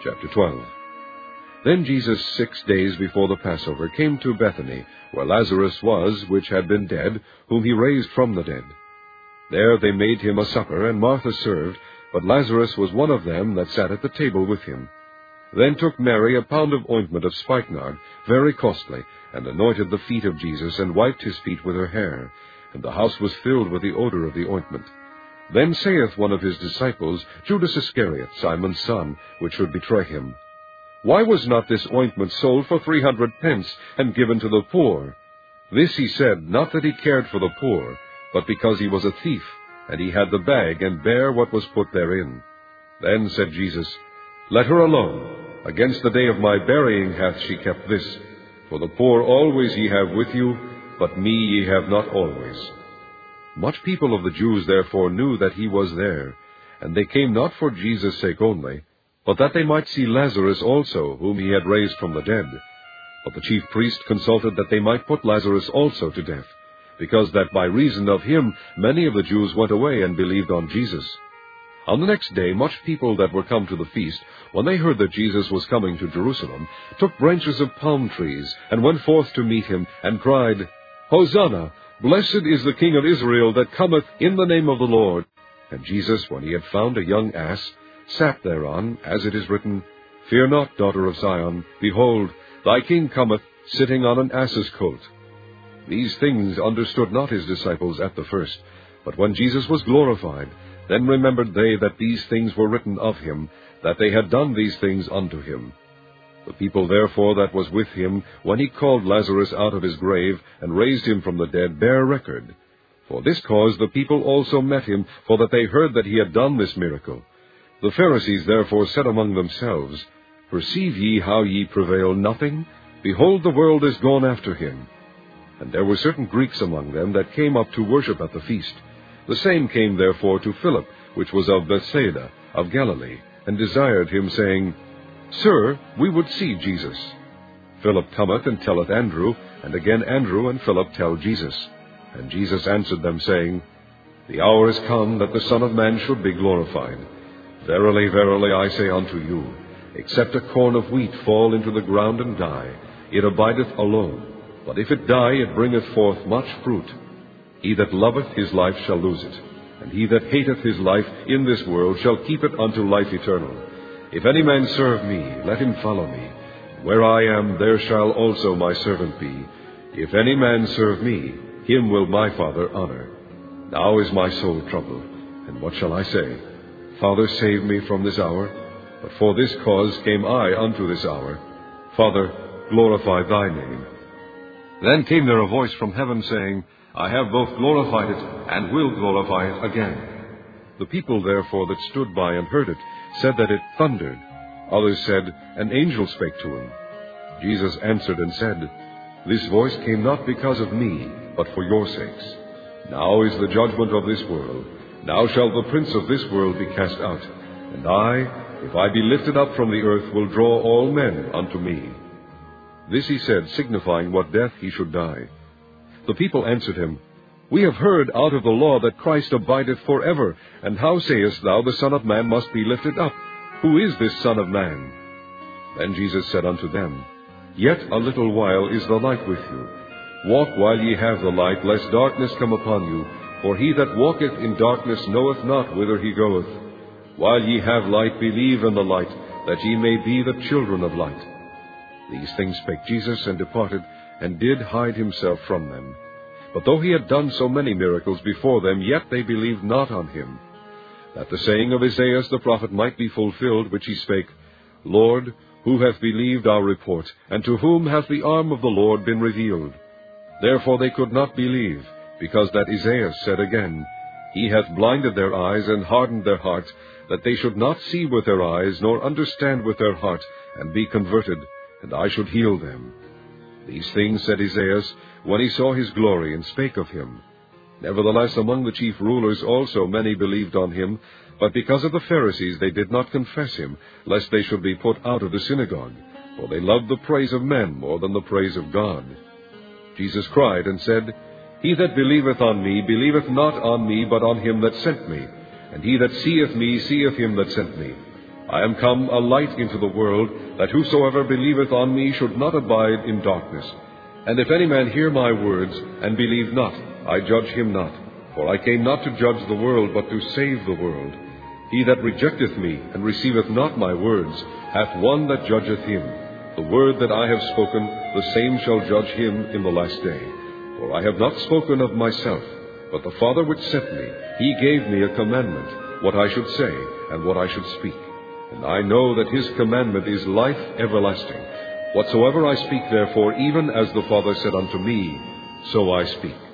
Chapter 12. Then Jesus 6 days before the Passover came to Bethany, where Lazarus was, which had been dead, whom he raised from the dead. There they made him a supper, and Martha served, but Lazarus was one of them that sat at the table with him. Then took Mary a pound of ointment of spikenard, very costly, and anointed the feet of Jesus, and wiped his feet with her hair. And the house was filled with the odor of the ointment. Then saith one of his disciples, Judas Iscariot, Simon's son, which should betray him, Why was not this ointment sold for 300 pence, and given to the poor? This he said, not that he cared for the poor, but because he was a thief, and he had the bag, and bare what was put therein. Then said Jesus, Let her alone. Against the day of my burying hath she kept this. For the poor always ye have with you, but me ye have not always. Much people of the Jews therefore knew that he was there, and they came not for Jesus' sake only, but that they might see Lazarus also, whom he had raised from the dead. But the chief priest consulted that they might put Lazarus also to death, because that by reason of him many of the Jews went away and believed on Jesus. On the next day much people that were come to the feast, when they heard that Jesus was coming to Jerusalem, took branches of palm trees, and went forth to meet him, and cried, Hosanna! Blessed is the King of Israel that cometh in the name of the Lord. And Jesus, when he had found a young ass, sat thereon, as it is written, Fear not, daughter of Zion, behold, thy King cometh, sitting on an ass's colt. These things understood not his disciples at the first, but when Jesus was glorified, then remembered they that these things were written of him, that they had done these things unto him. The people therefore that was with him, when he called Lazarus out of his grave, and raised him from the dead, bare record. For this cause the people also met him, for that they heard that he had done this miracle. The Pharisees therefore said among themselves, Perceive ye how ye prevail nothing? Behold, the world is gone after him. And there were certain Greeks among them that came up to worship at the feast. The same came therefore to Philip, which was of Bethsaida, of Galilee, and desired him, saying, Sir, we would see Jesus. Philip cometh and telleth Andrew, and again Andrew and Philip tell Jesus. And Jesus answered them, saying, The hour is come that the Son of Man should be glorified. Verily, verily, I say unto you, except a corn of wheat fall into the ground and die, it abideth alone. But if it die, it bringeth forth much fruit. He that loveth his life shall lose it, and he that hateth his life in this world shall keep it unto life eternal. If any man serve me, let him follow me. Where I am, there shall also my servant be. If any man serve me, him will my Father honor. Now is my soul troubled, and what shall I say? Father, save me from this hour. But for this cause came I unto this hour. Father, glorify thy name. Then came there a voice from heaven, saying, I have both glorified it, and will glorify it again. The people therefore that stood by and heard it, said that it thundered. Others said, An angel spake to him. Jesus answered and said, This voice came not because of me, but for your sakes. Now is the judgment of this world. Now shall the prince of this world be cast out. And I, if I be lifted up from the earth, will draw all men unto me. This he said, signifying what death he should die. The people answered him, We have heard out of the law that Christ abideth forever, and how sayest thou, the Son of Man must be lifted up? Who is this Son of Man? Then Jesus said unto them, Yet a little while is the light with you. Walk while ye have the light, lest darkness come upon you. For he that walketh in darkness knoweth not whither he goeth. While ye have light, believe in the light, that ye may be the children of light. These things spake Jesus, and departed, and did hide himself from them. But though he had done so many miracles before them, yet they believed not on him. That the saying of Isaiah the prophet might be fulfilled, which he spake, Lord, who hath believed our report, and to whom hath the arm of the Lord been revealed? Therefore they could not believe, because that Isaiah said again, He hath blinded their eyes, and hardened their heart, that they should not see with their eyes, nor understand with their heart, and be converted, and I should heal them. These things said Isaiah, when he saw his glory, and spake of him. Nevertheless, among the chief rulers also many believed on him, but because of the Pharisees they did not confess him, lest they should be put out of the synagogue, for they loved the praise of men more than the praise of God. Jesus cried and said, He that believeth on me believeth not on me, but on him that sent me. And he that seeth me seeth him that sent me. I am come a light into the world, that whosoever believeth on me should not abide in darkness. And if any man hear my words, and believe not, I judge him not. For I came not to judge the world, but to save the world. He that rejecteth me, and receiveth not my words, hath one that judgeth him. The word that I have spoken, the same shall judge him in the last day. For I have not spoken of myself, but the Father which sent me, he gave me a commandment, what I should say, and what I should speak. And I know that his commandment is life everlasting. Whatsoever I speak, therefore, even as the Father said unto me, so I speak.